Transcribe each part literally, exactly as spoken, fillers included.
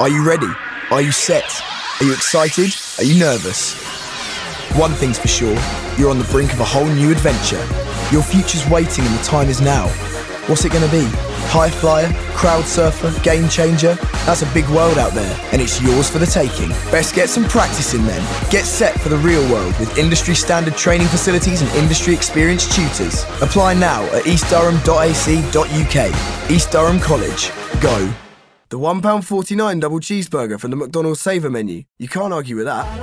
Are you ready? Are you set? Are you excited? Are you nervous? One thing's for sure, you're on the brink of a whole new adventure. Your future's waiting and the time is now. What's it going to be? High flyer, crowd surfer, game changer? That's a big world out there, and it's yours for the taking. Best get some practice in then. Get set for the real world with industry standard training facilities and industry experienced tutors. Apply now at east durham dot a c dot u k. East Durham College. Go. The one pound forty-nine double cheeseburger from the McDonald's Saver menu. You can't argue with that.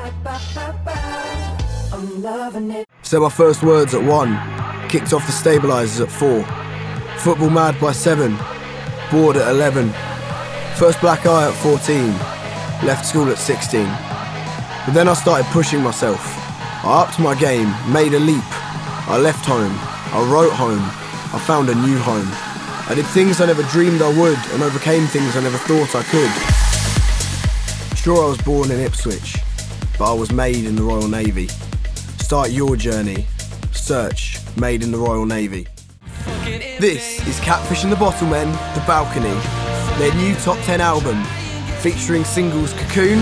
Said my first words at one. Kicked off the stabilisers at four. Football mad by seven. Bored at eleven. First black eye at fourteen. Left school at sixteen. But then I started pushing myself. I upped my game, made a leap. I left home. I wrote home. I found a new home. I did things I never dreamed I would and overcame things I never thought I could. Sure, I was born in Ipswich, but I was made in the Royal Navy. Start your journey. Search Made in the Royal Navy. This is Catfish and the Bottlemen, The Balcony, their new top ten album, featuring singles Cocoon,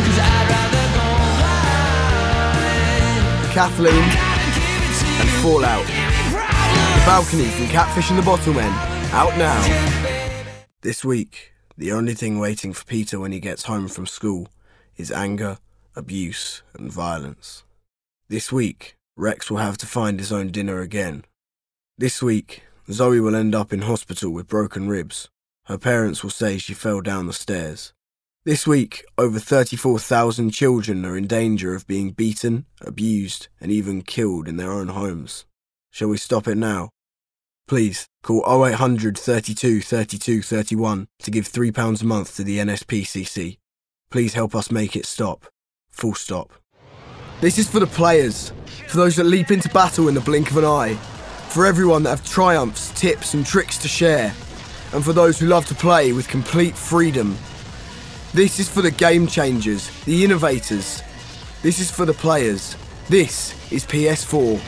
Kathleen and Fallout. The Balcony from Catfish and the Bottlemen, out now. This week, the only thing waiting for Peter when he gets home from school is anger, abuse and violence. This week, Rex will have to find his own dinner again. This week, Zoe will end up in hospital with broken ribs. Her parents will say she fell down the stairs. This week, over thirty-four thousand children are in danger of being beaten, abused, and even killed in their own homes. Shall we stop it now? Please, call oh eight hundred, thirty-two, thirty-two, thirty-one to give three pounds a month to the N S P C C. Please help us make it stop. Full stop. This is for the players, for those that leap into battle in the blink of an eye, for everyone that have triumphs, tips and tricks to share, and for those who love to play with complete freedom. This is for the game changers, the innovators. This is for the players. This is P S four.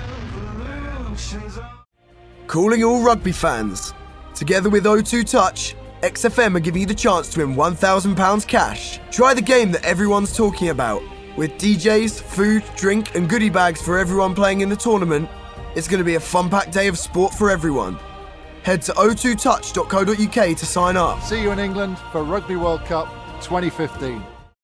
Calling all rugby fans. Together with O two Touch, X F M are giving you the chance to win one thousand pounds cash. Try the game that everyone's talking about. With D Js, food, drink and goodie bags for everyone playing in the tournament, it's going to be a fun-packed day of sport for everyone. Head to o two touch dot co dot u k to sign up. See you in England for Rugby World Cup twenty fifteen.